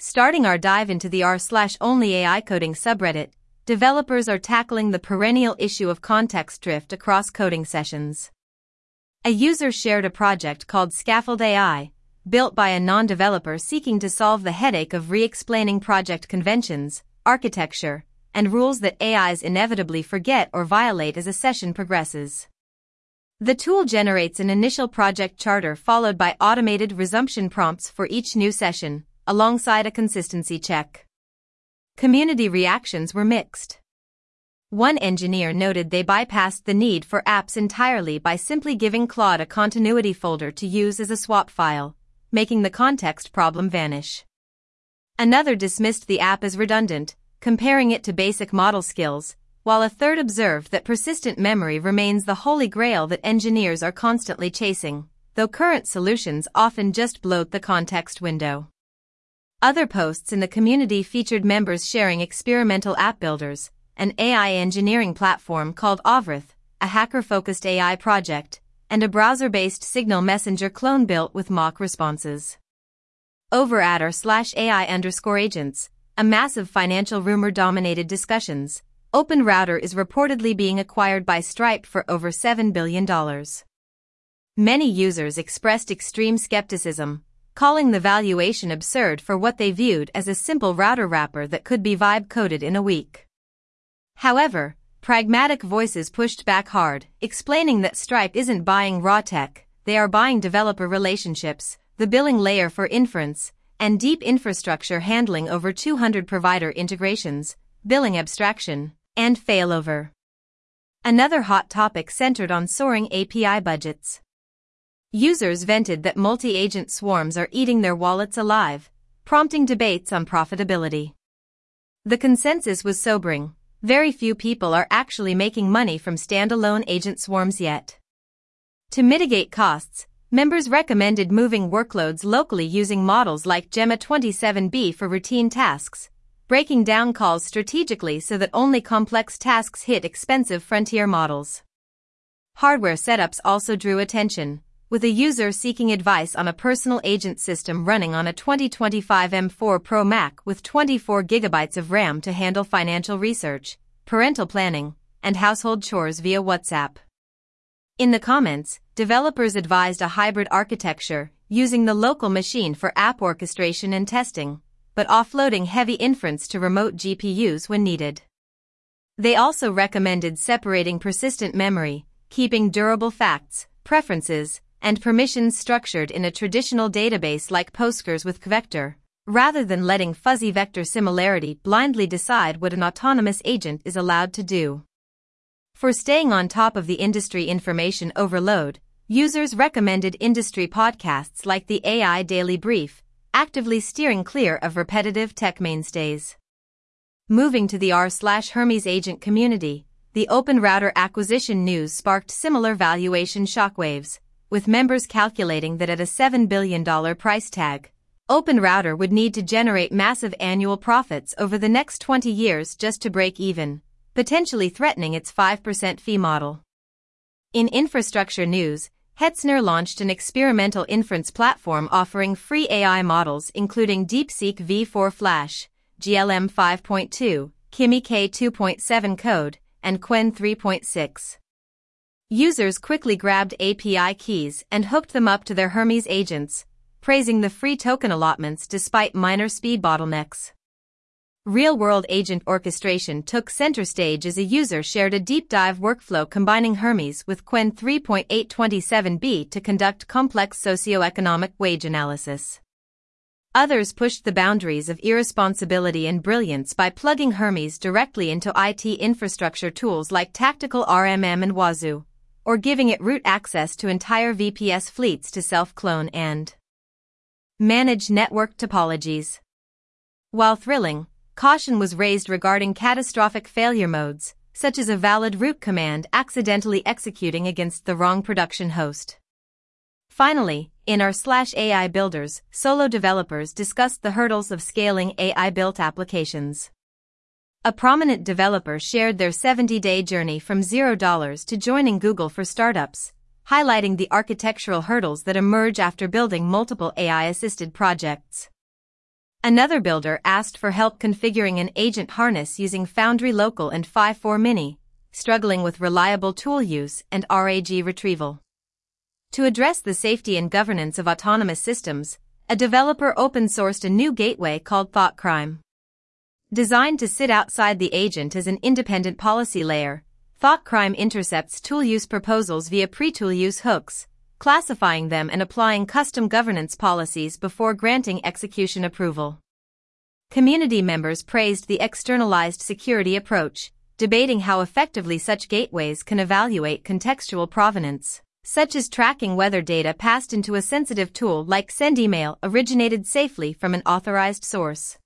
Starting our dive into the r/only AI coding subreddit, developers are tackling the perennial issue of context drift across coding sessions. A user shared a project called Scaffold AI, built by a non-developer seeking to solve the headache of re-explaining project conventions, architecture, and rules that AIs inevitably forget or violate as a session progresses. The tool generates an initial project charter followed by automated resumption prompts for each new session, alongside a consistency check. Community reactions were mixed. One engineer noted they bypassed the need for apps entirely by simply giving Claude a continuity folder to use as a swap file, making the context problem vanish. Another dismissed the app as redundant, comparing it to basic model skills, while a third observed that persistent memory remains the holy grail that engineers are constantly chasing, though current solutions often just bloat the context window. Other posts in the community featured members sharing experimental app builders, an AI engineering platform called Ovrith, a hacker-focused AI project, and a browser-based Signal Messenger clone built with mock responses. Over at r/AI_agents, a massive financial rumor dominated discussions. OpenRouter is reportedly being acquired by Stripe for over $7 billion. Many users expressed extreme skepticism, calling the valuation absurd for what they viewed as a simple router wrapper that could be vibe-coded in a week. However, pragmatic voices pushed back hard, explaining that Stripe isn't buying raw tech, they are buying developer relationships, the billing layer for inference, and deep infrastructure handling over 200 provider integrations, billing abstraction, and failover. Another hot topic centered on soaring API budgets. Users vented that multi-agent swarms are eating their wallets alive, prompting debates on profitability. The consensus was sobering. Very few people are actually making money from standalone agent swarms yet. To mitigate costs, members recommended moving workloads locally using models like Gemma 27B for routine tasks, breaking down calls strategically so that only complex tasks hit expensive frontier models. Hardware setups also drew attention, with a user seeking advice on a personal agent system running on a 2025 M4 Pro Mac with 24 GB of RAM to handle financial research, parental planning, and household chores via WhatsApp. In the comments, developers advised a hybrid architecture, using the local machine for app orchestration and testing, but offloading heavy inference to remote GPUs when needed. They also recommended separating persistent memory, keeping durable facts, preferences, and permissions structured in a traditional database like Postgres with Kvector, rather than letting fuzzy vector similarity blindly decide what an autonomous agent is allowed to do. For staying on top of the industry information overload, users recommended industry podcasts like the AI Daily Brief, actively steering clear of repetitive tech mainstays. Moving to the r/Hermes agent community, the OpenRouter acquisition news sparked similar valuation shockwaves, with members calculating that at a $7 billion price tag, OpenRouter would need to generate massive annual profits over the next 20 years just to break even, potentially threatening its 5% fee model. In infrastructure news, Hetzner launched an experimental inference platform offering free AI models including DeepSeek V4 Flash, GLM 5.2, Kimi K2.7 code, and Qwen 3.6. Users quickly grabbed API keys and hooked them up to their Hermes agents, praising the free token allotments despite minor speed bottlenecks. Real-world agent orchestration took center stage as a user shared a deep-dive workflow combining Hermes with Qwen 3.827b to conduct complex socioeconomic wage analysis. Others pushed the boundaries of irresponsibility and brilliance by plugging Hermes directly into IT infrastructure tools like Tactical RMM and Wazoo, or giving it root access to entire VPS fleets to self-clone and manage network topologies. While thrilling, caution was raised regarding catastrophic failure modes, such as a valid root command accidentally executing against the wrong production host. Finally, in r/AI builders, solo developers discussed the hurdles of scaling AI-built applications. A prominent developer shared their 70-day journey from $0 to joining Google for startups, highlighting the architectural hurdles that emerge after building multiple AI-assisted projects. Another builder asked for help configuring an agent harness using Foundry Local and Phi-4 Mini, struggling with reliable tool use and RAG retrieval. To address the safety and governance of autonomous systems, a developer open-sourced a new gateway called ThoughtCrime. Designed to sit outside the agent as an independent policy layer, ThoughtCrime intercepts tool use proposals via pre-tool use hooks, classifying them and applying custom governance policies before granting execution approval. Community members praised the externalized security approach, debating how effectively such gateways can evaluate contextual provenance, such as tracking whether data passed into a sensitive tool like SendEmail originated safely from an authorized source.